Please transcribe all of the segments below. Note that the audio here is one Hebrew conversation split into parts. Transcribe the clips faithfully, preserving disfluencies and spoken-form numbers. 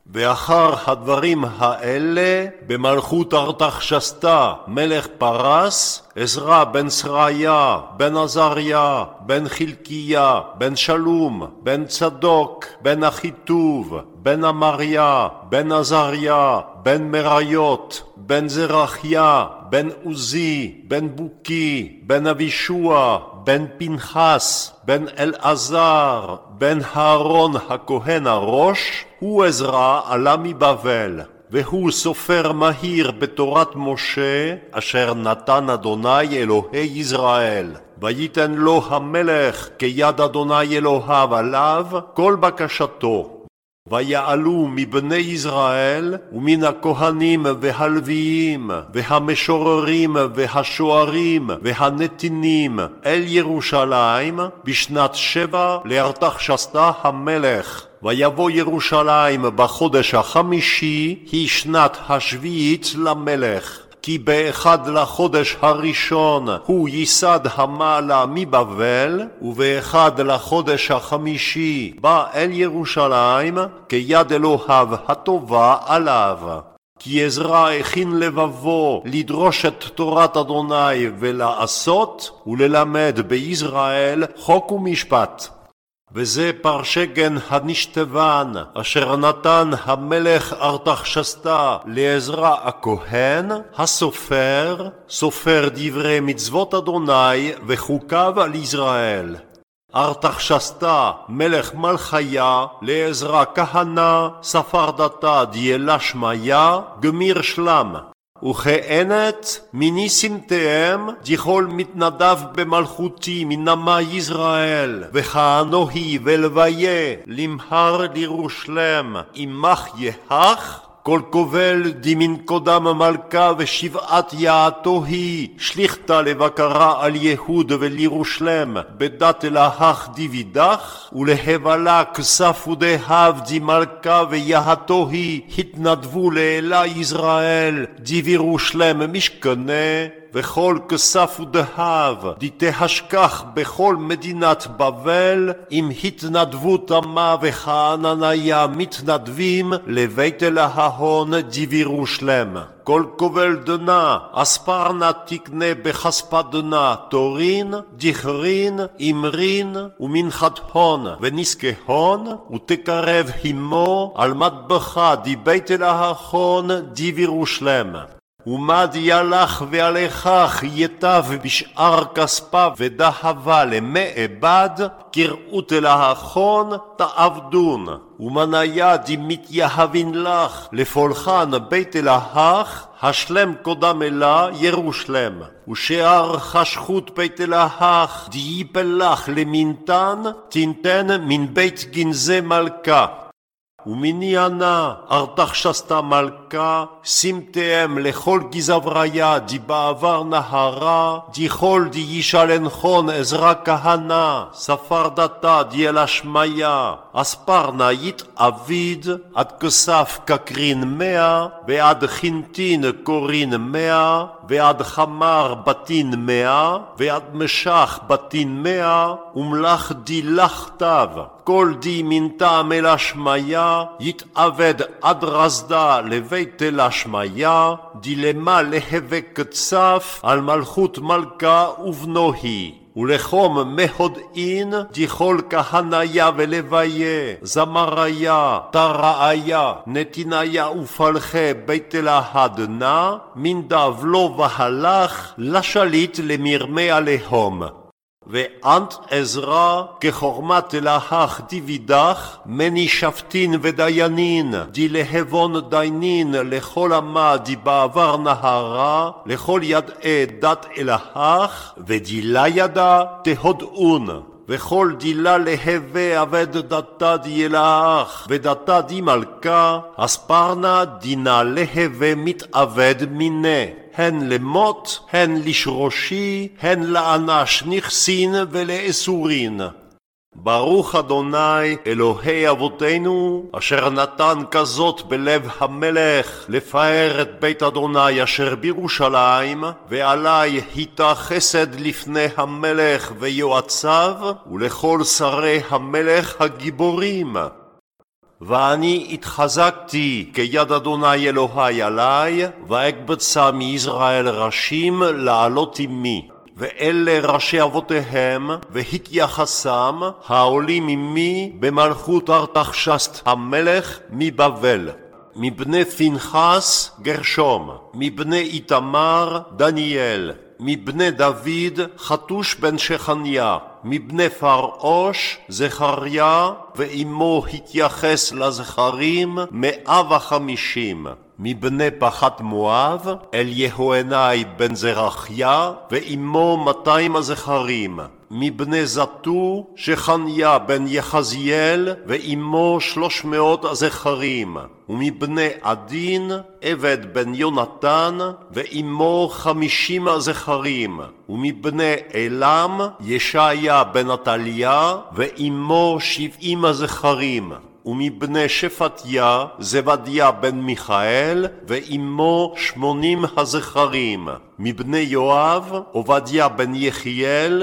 ואחר הדברים האלה במלכות ארתחשסתא מלך פרס, עזרא בן סריה בן עזריה בן חלקיה בן שלום בן צדוק בן אחיטוב בן אמריה בן עזריה בן מריות בן זרחיה בן עוזי בן בוקי בן אבישוע בן פנחס בן אלעזר בן אהרון הכהן הראש, הוא עזרא עלה מבבל, והוא סופר מהיר בתורת משה אשר נתן אדוני אלוהי ישראל. ויתן לו המלך כיד אדוני אלוהיו עליו כל בקשתו. ויעלו מבני ישראל ומן הכהנים והלוויים והמשוררים והשוערים והנתינים אל ירושלים בשנת שבע לארתחשסתא המלך. ויבוא ירושלים בחודש החמישי, היא שנת השביעית למלך. כי באחד לחודש הראשון הוא ייסד המעלה מבבל, ובאחד לחודש החמישי בא אל ירושלים כיד אלוהיו הטובה עליו. כי עזרא הכין לבבו לדרוש את תורת אדוני ולעשות וללמד בישראל חוק ומשפט. וזה פרשגן הנשתבן אשר נתן המלך ארתחשסתא לעזרא הכהן הסופר, סופר דברי מצוות אדוני וחוקיו על ישראל. ארתחשסתא מלך מלכיה לעזרא כהנא ספרדתא דיילה שמיה גמיר שלם. וכענת מניסימתיהם דיכול מתנדב במלכותי מנמה ישראל, וכהנוהי ולוויה למהר לירושלם עמך יהך, כל כובל דמין קודם מלכה ושבעת יעתו היא, שליחתה לבקרה על יהוד ולירושלם, בדת אלהך דיבידך, ולהבלה כסף ודהב די מלכה ויעתו היא, התנדבו לאלה ישראל, די בירושלם משכנה, וכל כסף ודהב די תהשכח בכל מדינת בבל, עם התנדבות עמה וכענניה מתנדבים לבית אלהון די בירושלם. כל כובל דנה אספרנה תקנה בכספה דנה תורין, דיכרין, אמרין ומנחת הון ונסקה הון, ותקרב הימו על מטבחה די בית אלהון די בירושלם. ומד ילך ועליכך יטב בשאר כספה ודהבה למעבד, כראות אלהכון תעבדון. ומניה די מתייהבין לך לפולחן בית אלהך, השלם קודם אלה ירושלם. ושאר חשכות בית אלהך די ייפל לך למינתן, תינתן מן בית גנזי מלכה. ומניינה ארתחשסתא מלכה שימתיהם לכל גזבריה די בעבר נהרה, די כל די ישלנחון עזרא כהנא ספרדתא דיילה שמיה, אספרנה יתעביד עד כסף כקרין מאה, ועד חינטין קורין מאה, ועד חמר בתין מאה, ועד משך בתין מאה, ומלך די לחתיו. כל די מינתם אל השמיה יתעבד עד רזדה לבית אל השמיה, דילמה להווה קצף על מלכות מלכה ובנוהי. ולחום מהודעין דיכול כהניה ולוויה, זמריה, תרעיה, נתיניה ופלחי בית אלהדנה, מנדב לו והלך לשליט למרמי עליהם. ואנט עזרא כחורמת אלהך דיבידך, מני שפטין ודיינין, די להבון דיינין לכל עמה די בעבר נהרה, לכל ידעי דת אלהך, ודילה ידה תהודעון. וכל דילה להווה עבד דתה די אלהך, ודתה די מלכה, אספרנה דינה להווה מתעבד מיני. הן למות, הן לשרושי, הן לאנש נכסין ולאסורין. ברוך אדוני אלוהי אבותינו, אשר נתן כזאת בלב המלך לפאר את בית אדוני אשר בירושלים, ועלי היטה חסד לפני המלך ויועציו, ולכל שרי המלך הגיבורים. ואני התחזקתי כיד אדוני אלוהי עלי, ואקבצה מישראל ראשים לעלות עמי. ואלה ראשי אבותיהם והתייחסם העולים עמי במלכות ארתחשסט המלך מבבל. מבני פנחס גרשום, מבני איתמר דניאל, מבני דוד חתוש בן שכניה, מבני פרעוש זכריה, ואמו התייחס לזכרים מאה וחמישים. מבני פחת מואב אל יהואנאי בן זרחיה, ואמו מאתיים הזכרים. מבני זתו שכניה בן יחזיאל, ואמו שלוש מאות הזכרים. ומבני עדין עבד בן יונתן, ואמו חמישים הזכרים. ומבני אלם ישעיה בן עתליה, ואמו שבעים הזכרים. ומבני שפטיה זבדיה בן מיכאל, ואמו שמונים הזכרים. מבני יואב עובדיה בן יחיאל,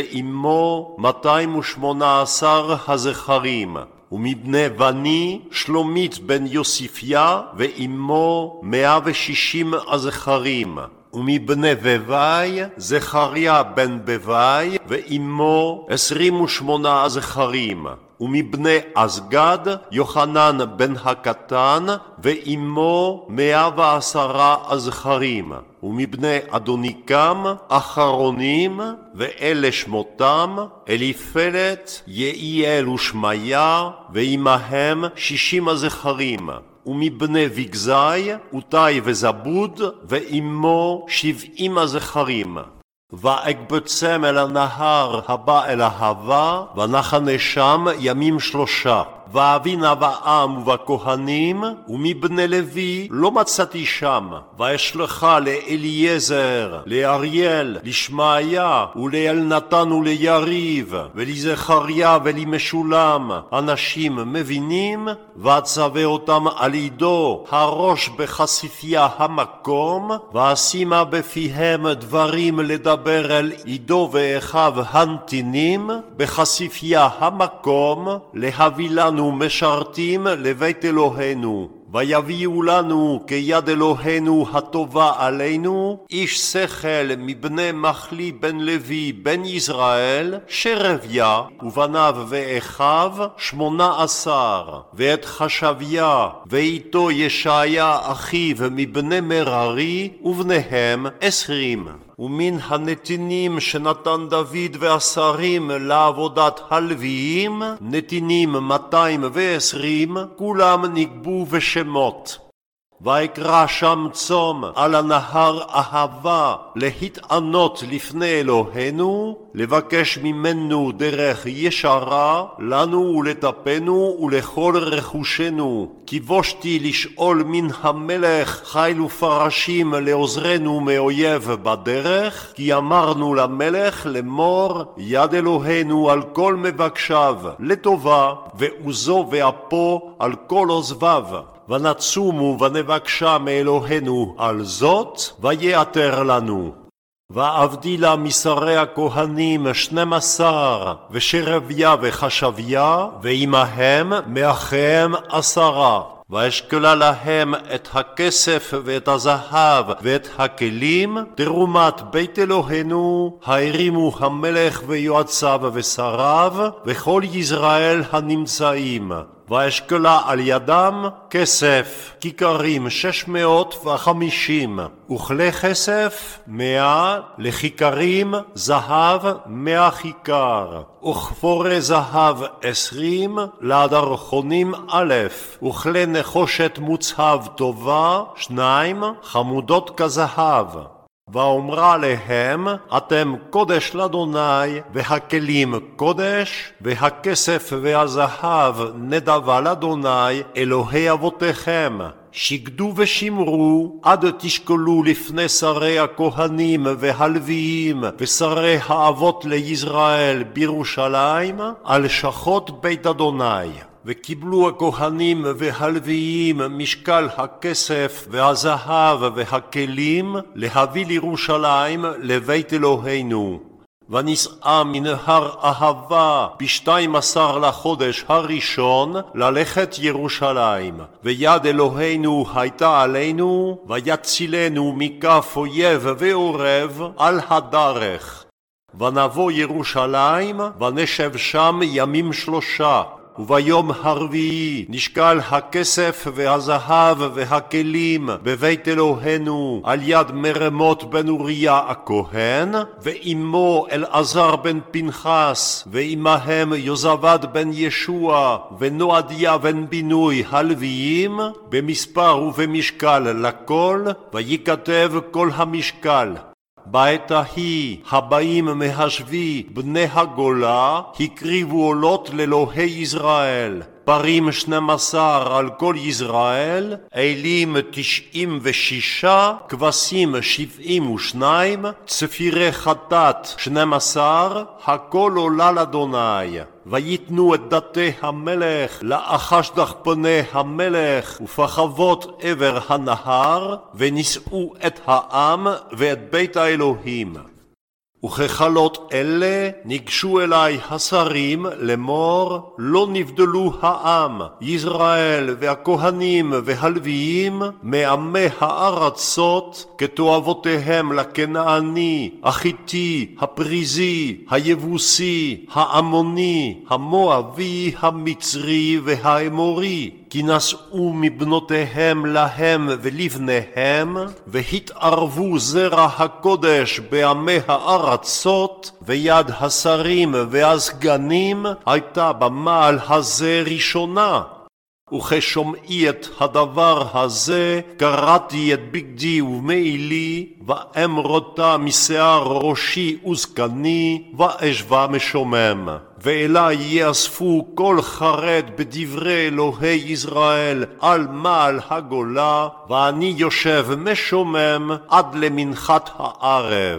ואמו מאתיים ושמונה עשר הזכרים. ומבני בני שלומית בן יוסיפיה, ואמו מאה ושישים הזכרים. ומבני בבי זכריה בן בבי, ואמו עשרים ושמונה הזכרים. ומבני אזגד יוחנן בן הקטן, ואמו מאה ועשרה הזכרים. ומבני אדוניקם אחרונים, ואלה שמותם אליפלת יעיאל ושמיה, ועמהם שישים הזכרים. ומבני ויגזי אותי וזבוד, ועמו שבעים הזכרים. ואקבצם אל הנהר הבא אל ההבה, ונחנה שם ימים שלושה. ואבינה בעם ובכהנים, ומבני לוי לא מצאתי שם. ואשלחה לאליעזר, לאריאל, לשמעיה, ולאלנתן וליריב, ולזכריה ולמשולם, אנשים מבינים, ואצווה אותם על עידו, הראש בחשיפיה המקום, ואשימה בפיהם דברים לדבר אל עידו ואחיו הנתינים, בחשיפיה המקום, להביא לנו משרתים לבית אלוהינו. ויביאו לנו כיד אלוהינו הטובה עלינו, איש שכל מבני מחלי בן לוי בן ישראל, שרביה ובניו ואחיו שמונה עשר, ואת חשביה ואיתו ישעיה אחיו מבני מררי, ובניהם עשרים. ומן הנתינים שנתן דוד והשרים לעבודת הלוויים, נתינים מאתיים ועשרים, כולם נקבו בשמות. ויקרא שם צום על הנהר אהבה להתענות לפני אלוהינו, לבקש ממנו דרך ישרה לנו ולטפנו ולכל רכושנו. כי בושתי לשאול מן המלך חיל ופרשים לעוזרנו מאויב בדרך, כי אמרנו למלך לאמור, יד אלוהינו על כל מבקשיו לטובה, ועוזו ואפו על כל עוזביו. ונצומו ונבקשה מאלוהינו על זאת, ויעתר לנו. ואבדילה משרי הכהנים שנים עשר, ושרביה וחשביה, ועמהם מאחיהם עשרה. ואשכלה להם את הכסף ואת הזהב ואת הכלים, תרומת בית אלוהינו, הרימו המלך ויועציו ושריו, וכל ישראל הנמצאים. ואשכלה על ידם כסף, כיכרים שש מאות וחמישים, וכלי כסף מאה, לכיכרים זהב מאה כיכר, וכפורי זהב עשרים, להדרכונים א', וכלי נחושת מוצהב טובה שניים, חמודות כזהב. ואומרה להם, אתם קודש לאדוני, והכלים קודש, והכסף והזהב נדבה לאדוני, אלוהי אבותיכם. שקדו ושמרו, עד תשקלו לפני שרי הכהנים והלוויים, ושרי האבות לישראל בירושלים, על שחות בית אדוני. וקיבלו הכהנים והלוויים משקל הכסף והזהב והכלים להביא לירושלים לבית אלוהינו. וניסעה מנהר אהבה בשתיים עשר לחודש הראשון ללכת ירושלים. ויד אלוהינו הייתה עלינו, ויצילנו מכף אויב ועורב על הדרך. ונבוא ירושלים, ונשב שם ימים שלושה. וביום הרביעי נשקל הכסף והזהב והכלים בבית אלוהינו על יד מרמות בן אוריה הכהן, ועמו אלעזר בן פנחס, ועמהם יוזבד בן ישוע ונועדיה בן בינוי הלוויים, במספר ובמשקל לכל, ויכתב כל המשקל. בעת ההיא הבאים מהשבי בני הגולה הקריבו עולות לאלוהי ישראל, פרים שנים עשר על כל ישראל, אלים תשעים ושישה, כבשים שבעים ושניים, צפירי חטאת שנים עשר, הכל עולה לאדוני. ויתנו את דתי המלך לאחשדך פני המלך ופחבות עבר הנהר, ונישאו את העם ואת בית האלוהים. וככלות אלה ניגשו אלי השרים לאמור, לא נבדלו העם, ישראל והכהנים והלוויים, מעמי הארצות, כתועבותיהם לכנעני, החיתי, הפריזי, היבוסי, העמוני, המואבי, המצרי והאמורי, כי נשאו מבנותיהם להם ולבניהם, והתערבו זרע הקודש בעמי הארצות, ויד השרים והסגנים הייתה במעל הזה ראשונה. וכשומעי את הדבר הזה, קרעתי את בגדי ומעילי, ואמרותה משיער ראשי וזקני, ואשבה משומם. ואלי יאספו כל חרד בדברי אלוהי ישראל על מעל הגולה, ואני יושב משומם עד למנחת הערב.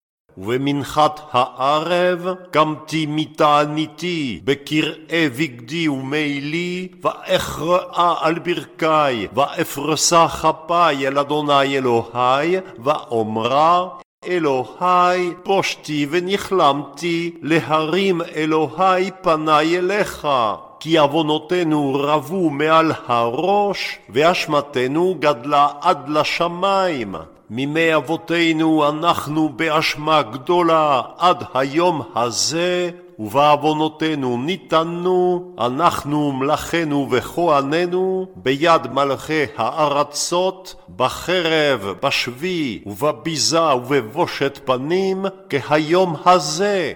ובמנחת הערב קמתי מתעניתי בקרעי בגדי ומעילי, ואכרעה על ברכי, ואפרסה כפיי אל אדוני אלוהי, ואומרה, אלוהי, פושתי ונכלמתי, להרים אלוהי פניי אליך. כי עוונותינו רבו מעל הראש, ואשמתנו גדלה עד לשמיים. מימי אבותינו אנחנו באשמה גדולה עד היום הזה, ובעוונותינו ניתנו, אנחנו מלכנו וכהננו, ביד מלכי הארצות, בחרב, בשבי, ובביזה ובבושת פנים, כהיום הזה.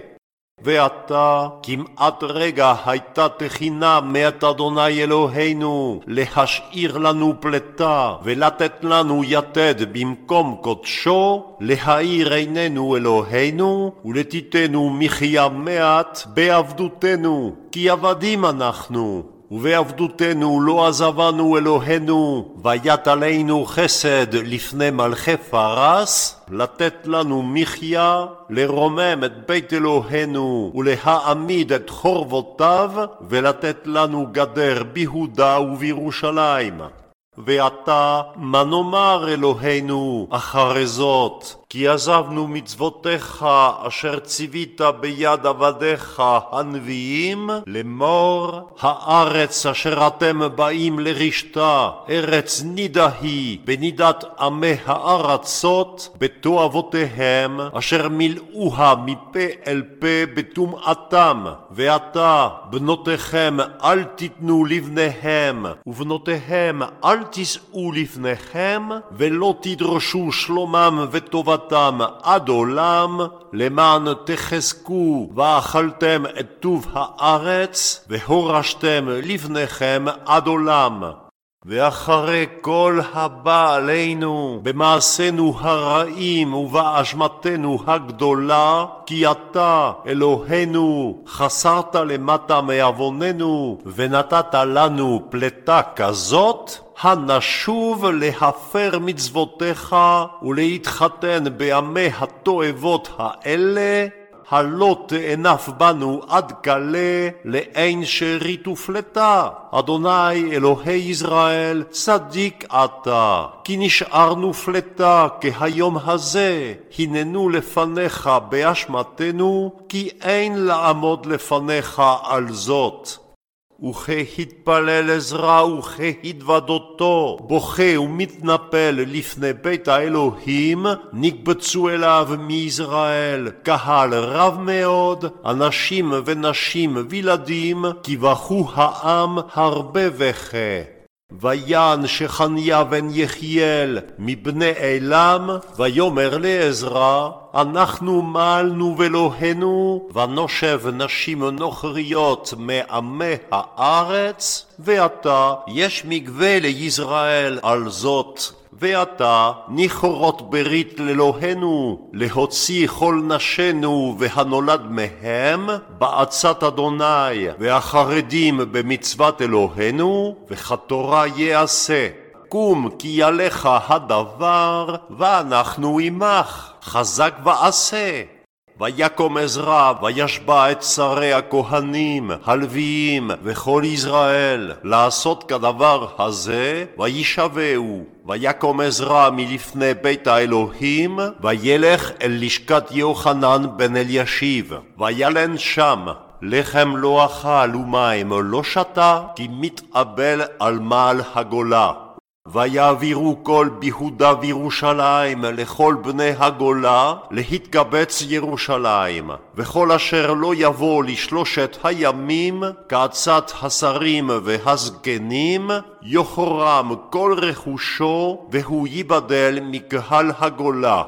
ועתה כמעט רגע הייתה תחינה מאת אדוני אלוהינו להשאיר לנו פלטה ולתת לנו יתד במקום קודשו, להאיר עינינו אלוהינו ולתיתנו מחיה מעט בעבדותנו, כי עבדים אנחנו. ובעבדותנו לא עזבנו אלוהינו, וית עלינו חסד לפני מלכי פרס, לתת לנו מחיה, לרומם את בית אלוהינו, ולהעמיד את חורבותיו, ולתת לנו גדר ביהודה ובירושלים. ועתה מה נאמר אלוהינו אחרי זאת? כי עזבנו מצוותיך אשר ציווית ביד עבדיך הנביאים, לאמור, הארץ אשר אתם באים לרשתה, ארץ נידה היא, בנידת עמי הארצות, בתועבותיהם, אשר מילאוה מפה אל פה בטומאתם. ועתה בנותיכם אל תיתנו לבניהם, ובנותיהם אל תישאו לפניכם, ולא תדרשו שלומם וטובתם עד עולם, למען תחזקו ואכלתם את טוב הארץ, והורשתם לבניכם עד עולם. ואחרי כל הבא עלינו במעשינו הרעים ובאשמתנו הגדולה, כי אתה אלוהינו חסרת למטה מעווננו ונתת לנו פלטה כזאת, הנשוב להפר מצוותיך ולהתחתן בימי התועבות האלה, הלא תאנף בנו עד כלה לאין שארית ופלטה. אדוני אלוהי ישראל, צדיק אתה, כי נשארנו פלטה כהיום הזה. הננו לפניך באשמתנו, כי אין לעמוד לפניך על זאת. וכהתפלל עזרא וכהתוודותו, בוכה ומתנפל לפני בית האלוהים, נקבצו אליו מישראל קהל רב מאוד, אנשים ונשים וילדים, כי בכו העם הרבה בכה. ויען שחניה בן יחיאל מבני אילם, ויאמר לעזרא, אנחנו מעלנו ואלוהינו, ונושב נשים נוכריות מעמי הארץ, ועתה יש מקווה לישראל על זאת. ועתה נכרות ברית לאלוהינו, להוציא כל נשינו והנולד מהם בעצת אדוני, והחרדים במצוות אלוהינו, וכתורה יעשה. קום כי יעליך הדבר, ואנחנו עמך, חזק ועשה. ויקום עזרא וישבע את שרי הכהנים, הלוויים וכל ישראל לעשות כדבר הזה, וישבעו. ויקום עזרא מלפני בית האלוהים, וילך אל לשכת יוחנן בן אלישיב, וילן שם. לחם לא אכל ומים לא שתה, כי מתאבל על מעל הגולה. ויעבירו כל ביהודה וירושלים לכל בני הגולה להתקבץ ירושלים, וכל אשר לא יבוא לשלושת הימים כעצת השרים והזקנים יחורם כל רכושו, והוא ייבדל מקהל הגולה.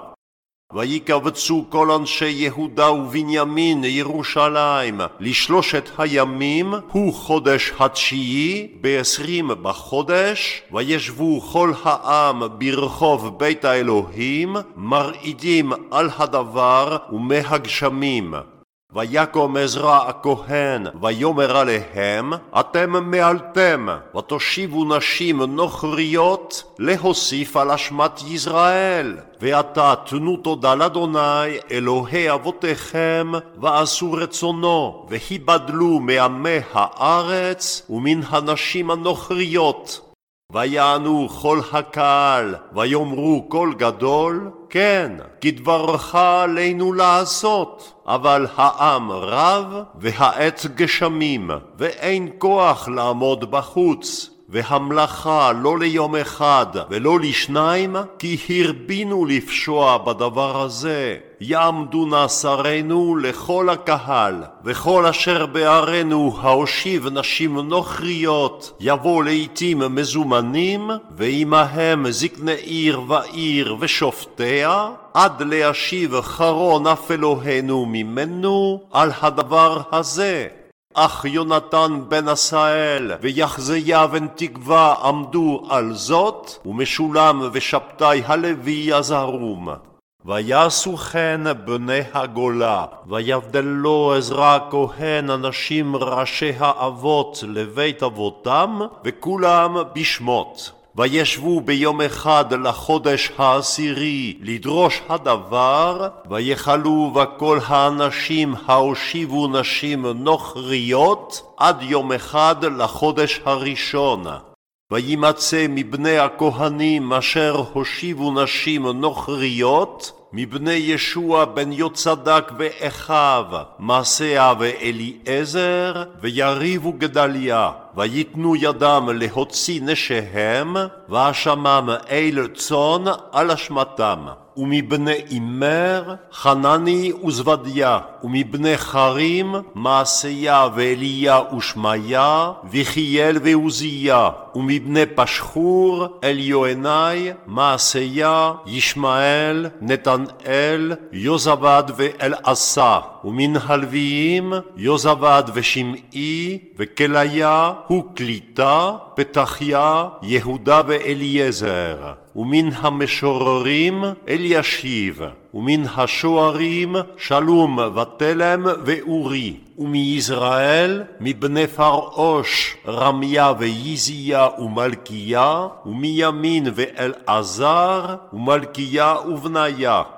ויקבצו כל אנשי יהודה ובנימין ירושלים לשלושת הימים, הוא חודש התשיעי בעשרים בחודש, וישבו כל העם ברחוב בית האלוהים, מרעידים על הדבר ומהגשמים. ויקום עזרא הכהן ויאמר עליהם, אתם מעלתם ותושיבו נשים נוכריות להוסיף על אשמת ישראל, ועתה תנו תודה לאדוני אלוהי אבותיכם, ועשו רצונו, והיבדלו מעמי הארץ ומן הנשים הנוכריות. ויענו כל הקהל, ויאמרו קול גדול, כן, כדברך עלינו לעשות. אבל העם רב, והעת גשמים, ואין כוח לעמוד בחוץ. והמלאכה לא ליום אחד ולא לשניים, כי הרבינו לפשוע בדבר הזה. יעמדו נא שרינו לכל הקהל, וכל אשר בערינו ההושיב נשים נוכריות יבוא לעתים מזומנים, ועמהם זקני עיר ועיר ושופטיה, עד להשיב חרון אף אלוהינו ממנו על הדבר הזה. אך יונתן בן עשאל ויחזיה בן תקווה עמדו על זאת, ומשולם ושבתאי הלוי עזרום. ויעשו כן בני הגולה, ויבדלו עזרא הכהן אנשים ראשי האבות לבית אבותם, וכולם בשמות. וישבו ביום אחד לחודש העשירי לדרוש הדבר, ויחלו וכל האנשים ההושיבו נשים נוכריות עד יום אחד לחודש הראשון. וימצא מבני הכהנים אשר הושיבו נשים נוכריות, מבני ישוע בן יוצדק ואחיו, מעשיה ואליעזר, ויריבו גדליה, ויתנו ידם להוציא נשיהם, ואשמם אל צאן על אשמתם. ומבני אימר, חנני וזבדיה, ומבני חרים, מעשיה ואליה ושמיה, וחיאל ועוזיה, ומבני פשחור, אליוענאי, מעשיה, ישמעאל, נתנאל, יוזבד ואלעשה, ומן הלוויים, יוזבד ושמעי, וכליה, הוא קליטה, פתחיה, יהודה ואליעזר. ומן המשוררים אלישיב, ומן השוערים שלום ותלם ואורי, ומישראל מבני פרעוש רמיה ויזיה ומלכיה, ומימין ואלעזר ומלכיה ובניה,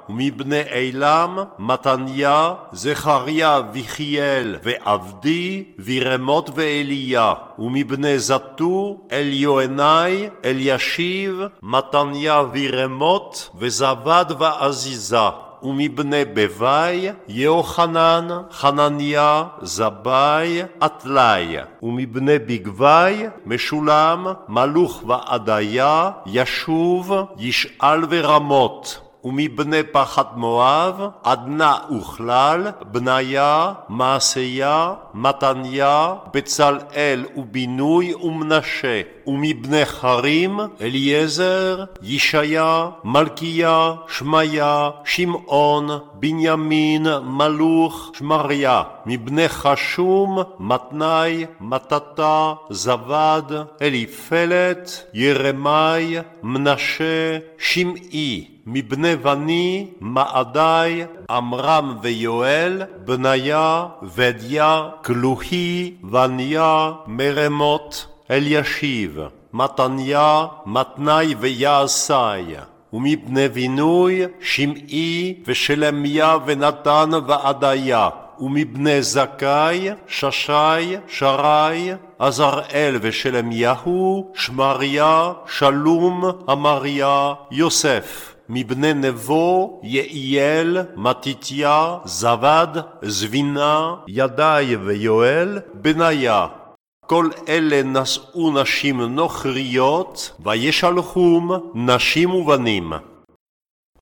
ומבני אילם, מתניה, זכריה ויחיאל ועבדי, וירמות ואליה, ומבני זתו, אליוענאי, אלישיב, מתניה וירמות, וזבד ועזיזה. ומבני בבי, יוחנן, חנניה, זבי, אטלי. ומבני בגבי, משולם, מלוך ועדיה, ישוב, ישאל ורמות. ומבני פחת מואב, עדנה וכלל, בניה, מעשיה, מתניה, בצלאל ובינוי ומנשה. ומבני חרים, אליעזר, ישעיה, מלכיה, שמיה, שמעון, בנימין, מלוך, שמריה. מבני חשום, מתני, מתתה, זבד, אליפלת, ירמי, מנשה, שמעי. מבני בני, מעדי, עמרם ויואל, בניה, ודיה, כלוחי, וניה, מרמות, אלישיב, מתניה, מתני ויעשי. ומבני בינוי, שמעי ושלמיה ונתן ועדיה. ומבני זכאי, ששי, שרי, עזראל ושלמיהו, שמריה, שלום, אמריה, יוסף. מבני נבו, יעיאל, מתתיה, זבד, זבינה, ידעי ויואל, בניה. כל אלה נשאו נשים נוכריות, וישלחום נשים ובנים.